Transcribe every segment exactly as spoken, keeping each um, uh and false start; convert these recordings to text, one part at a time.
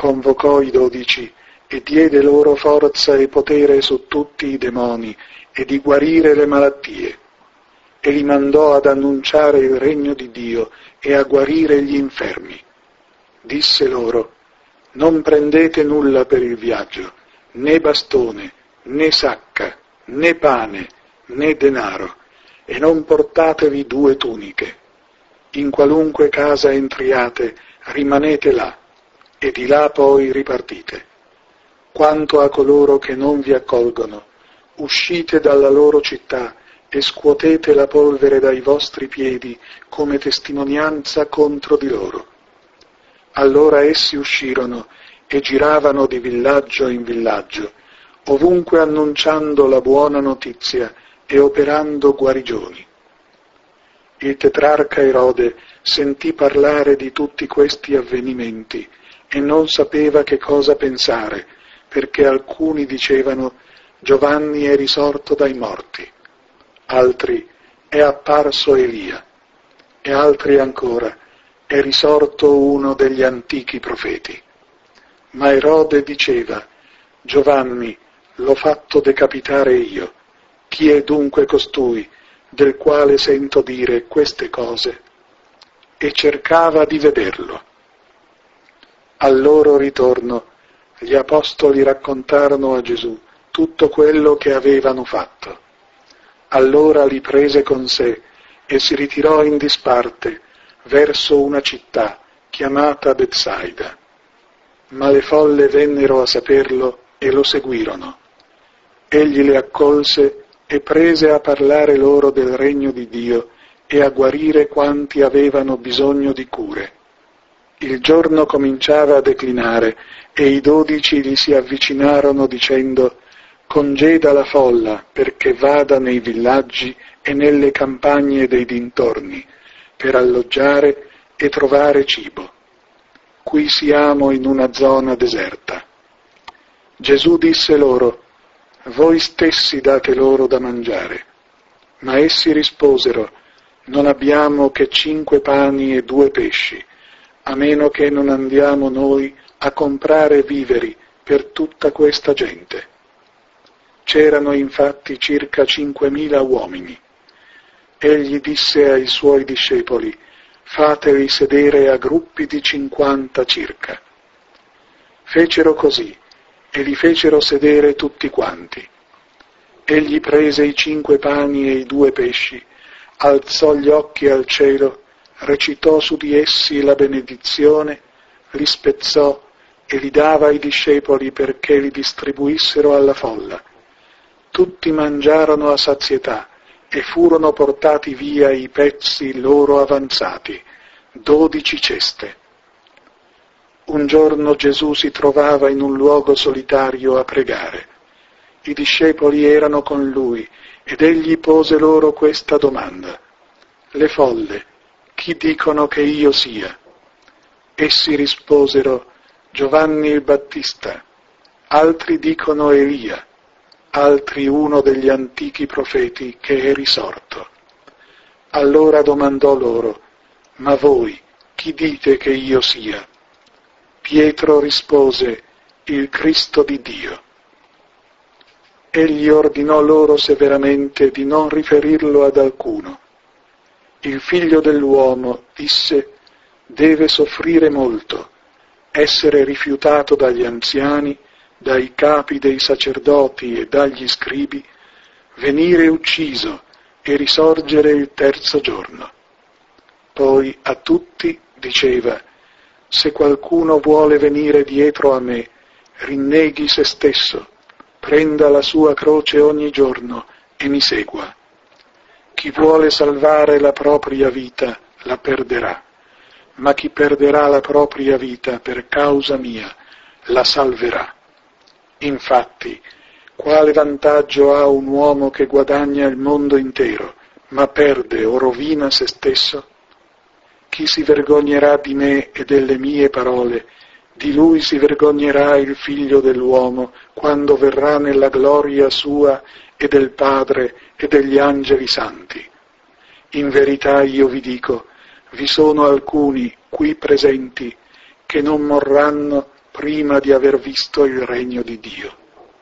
convocò i dodici e diede loro forza e potere su tutti i demoni e di guarire le malattie, e li mandò ad annunciare il regno di Dio e a guarire gli infermi. Disse loro: non prendete nulla per il viaggio, né bastone, né sacca, né pane, né denaro, e non portatevi due tuniche. In qualunque casa entriate, rimanete là, e di là poi ripartite. Quanto a coloro che non vi accolgono, uscite dalla loro città e scuotete la polvere dai vostri piedi come testimonianza contro di loro. Allora essi uscirono e giravano di villaggio in villaggio, ovunque annunciando la buona notizia e operando guarigioni. Il tetrarca Erode sentì parlare di tutti questi avvenimenti e non sapeva che cosa pensare, perché alcuni dicevano: Giovanni è risorto dai morti, altri: è apparso Elia, e altri ancora: è risorto uno degli antichi profeti. Ma Erode diceva: Giovanni l'ho fatto decapitare io, chi è dunque costui del quale sento dire queste cose? E cercava di vederlo. Al loro ritorno gli apostoli raccontarono a Gesù tutto quello che avevano fatto. Allora li prese con sé e si ritirò in disparte verso una città chiamata Betsaida. Ma le folle vennero a saperlo e lo seguirono. Egli le accolse e prese a parlare loro del regno di Dio e a guarire quanti avevano bisogno di cure. Il giorno cominciava a declinare e i dodici gli si avvicinarono dicendo: congeda la folla perché vada nei villaggi e nelle campagne dei dintorni per alloggiare e trovare cibo. Qui siamo in una zona deserta. Gesù disse loro: voi stessi date loro da mangiare. Ma essi risposero: non abbiamo che cinque pani e due pesci, a meno che non andiamo noi a comprare viveri per tutta questa gente. C'erano infatti circa cinquemila uomini. Egli disse ai suoi discepoli: fateli sedere a gruppi di cinquanta circa. Fecero così e li fecero sedere tutti quanti. Egli prese i cinque pani e i due pesci, alzò gli occhi al cielo, recitò su di essi la benedizione, li spezzò e li dava ai discepoli perché li distribuissero alla folla. Tutti mangiarono a sazietà e furono portati via i pezzi loro avanzati, dodici ceste. Un giorno Gesù si trovava in un luogo solitario a pregare. I discepoli erano con lui ed egli pose loro questa domanda: le folle, chi dicono che io sia? Essi risposero: Giovanni il Battista, altri dicono Elia, altri uno degli antichi profeti che è risorto. Allora domandò loro: ma voi chi dite che io sia? Pietro rispose: il Cristo di Dio. Egli ordinò loro severamente di non riferirlo ad alcuno. Il figlio dell'uomo, disse, deve soffrire molto, essere rifiutato dagli anziani, dai capi dei sacerdoti e dagli scribi, venire ucciso e risorgere il terzo giorno. Poi a tutti diceva: se qualcuno vuole venire dietro a me, rinneghi se stesso, prenda la sua croce ogni giorno e mi segua. Chi vuole salvare la propria vita la perderà, ma chi perderà la propria vita per causa mia la salverà. Infatti, quale vantaggio ha un uomo che guadagna il mondo intero, ma perde o rovina se stesso? Chi si vergognerà di me e delle mie parole, di lui si vergognerà il Figlio dell'uomo quando verrà nella gloria sua e del Padre e degli angeli santi. In verità io vi dico, vi sono alcuni qui presenti che non morranno prima di aver visto il regno di Dio.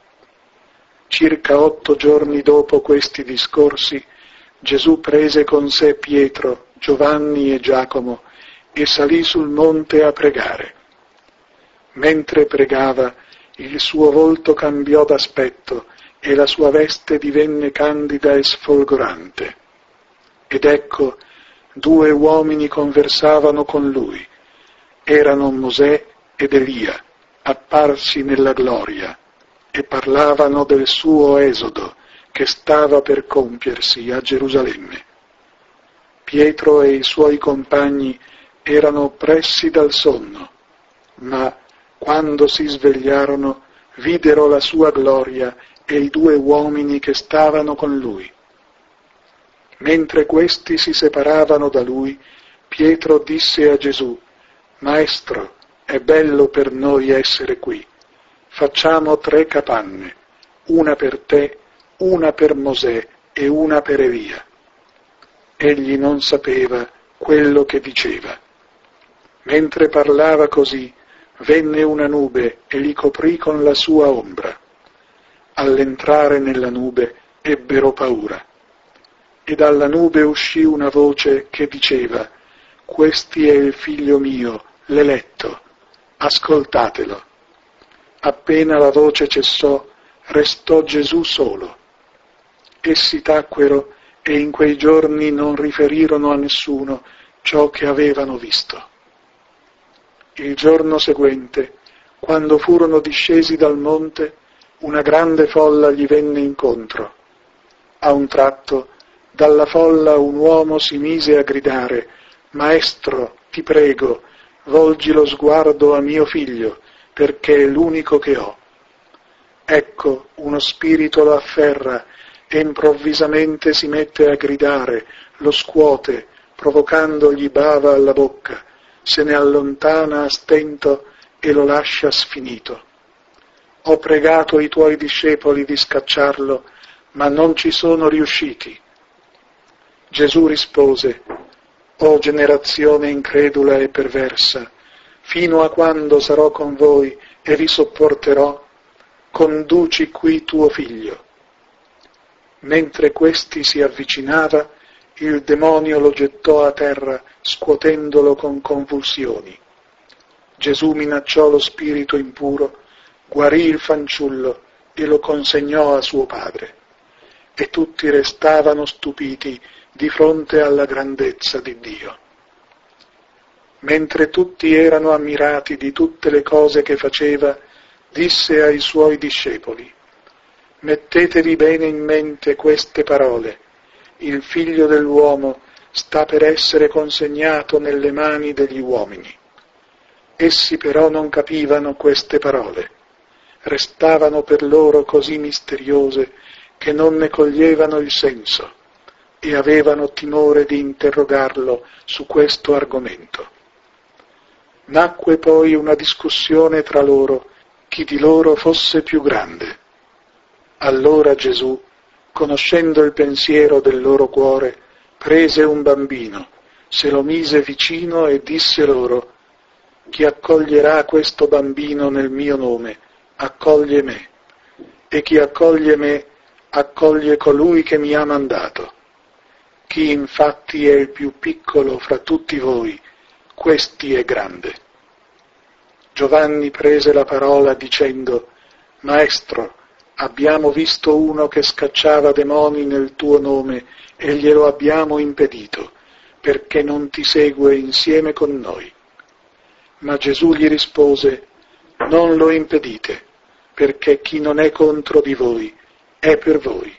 Circa otto giorni dopo questi discorsi, Gesù prese con sé Pietro, Giovanni e Giacomo e salì sul monte a pregare. Mentre pregava, il suo volto cambiò d'aspetto e la sua veste divenne candida e sfolgorante. Ed ecco, due uomini conversavano con lui. Erano Mosè ed Elia, apparsi nella gloria, e parlavano del suo esodo che stava per compiersi a Gerusalemme. Pietro e i suoi compagni erano oppressi dal sonno, ma quando si svegliarono videro la sua gloria e i due uomini che stavano con lui. Mentre questi si separavano da lui, Pietro disse a Gesù: «Maestro, è bello per noi essere qui. Facciamo tre capanne, una per te, una per Mosè e una per Elia». Egli non sapeva quello che diceva. Mentre parlava così, venne una nube e li coprì con la sua ombra. All'entrare nella nube ebbero paura. E dalla nube uscì una voce che diceva: «Questi è il figlio mio, l'eletto, ascoltatelo». Appena la voce cessò, restò Gesù solo. Essi tacquero e in quei giorni non riferirono a nessuno ciò che avevano visto. Il giorno seguente, quando furono discesi dal monte, una grande folla gli venne incontro. A un tratto, dalla folla un uomo si mise a gridare: «Maestro, ti prego, volgi lo sguardo a mio figlio, perché è l'unico che ho». Ecco, uno spirito lo afferra e improvvisamente si mette a gridare, lo scuote, provocandogli bava alla bocca, se ne allontana a stento e lo lascia sfinito. Ho pregato i tuoi discepoli di scacciarlo, ma non ci sono riusciti. Gesù rispose: «O generazione incredula e perversa, fino a quando sarò con voi e vi sopporterò? Conduci qui tuo figlio». Mentre questi si avvicinava, il demonio lo gettò a terra, scuotendolo con convulsioni. Gesù minacciò lo spirito impuro, guarì il fanciullo e lo consegnò a suo padre. E tutti restavano stupiti di fronte alla grandezza di Dio. Mentre tutti erano ammirati di tutte le cose che faceva, disse ai suoi discepoli: «Mettetevi bene in mente queste parole. Il figlio dell'uomo sta per essere consegnato nelle mani degli uomini». Essi però non capivano queste parole. Restavano per loro così misteriose che non ne coglievano il senso e avevano timore di interrogarlo su questo argomento. Nacque poi una discussione tra loro, chi di loro fosse più grande. Allora Gesù, conoscendo il pensiero del loro cuore, prese un bambino, se lo mise vicino e disse loro: «Chi accoglierà questo bambino nel mio nome, accoglie me, e chi accoglie me, accoglie colui che mi ha mandato. Chi infatti è il più piccolo fra tutti voi, questi è grande». Giovanni prese la parola dicendo: «Maestro, abbiamo visto uno che scacciava demoni nel tuo nome e glielo abbiamo impedito, perché non ti segue insieme con noi». Ma Gesù gli rispose: «Non lo impedite, perché chi non è contro di voi è per voi».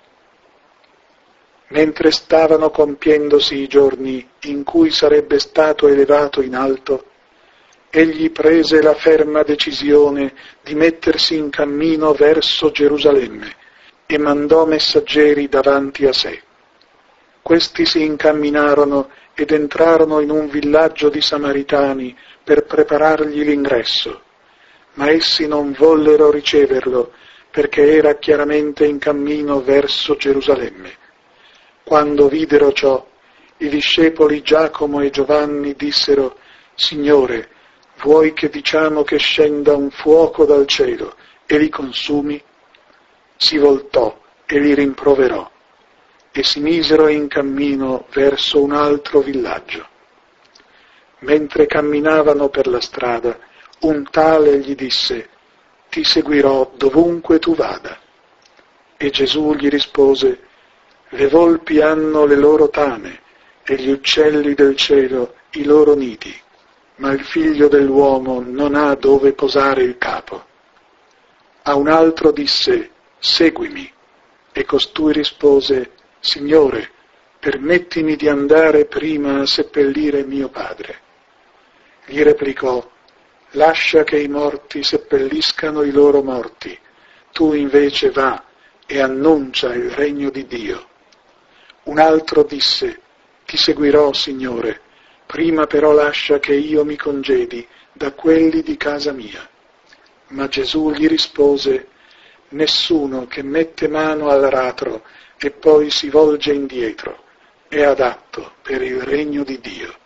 Mentre stavano compiendosi i giorni in cui sarebbe stato elevato in alto, egli prese la ferma decisione di mettersi in cammino verso Gerusalemme e mandò messaggeri davanti a sé. Questi si incamminarono ed entrarono in un villaggio di Samaritani per preparargli l'ingresso, ma essi non vollero riceverlo perché era chiaramente in cammino verso Gerusalemme. Quando videro ciò, i discepoli Giacomo e Giovanni dissero: «Signore, vuoi che diciamo che scenda un fuoco dal cielo e li consumi? Si voltò e li rimproverò, e si misero in cammino verso un altro villaggio. Mentre camminavano per la strada, un tale gli disse: ti seguirò dovunque tu vada. E Gesù gli rispose: le volpi hanno le loro tane e gli uccelli del cielo i loro nidi, ma il figlio dell'uomo non ha dove posare il capo. A un altro disse: seguimi. E costui rispose: Signore, permettimi di andare prima a seppellire mio padre. Gli replicò: lascia che i morti seppelliscano i loro morti, tu invece va e annuncia il regno di Dio. Un altro disse: ti seguirò, Signore, prima però lascia che io mi congedi da quelli di casa mia. Ma Gesù gli rispose: nessuno che mette mano all'aratro e poi si volge indietro è adatto per il regno di Dio.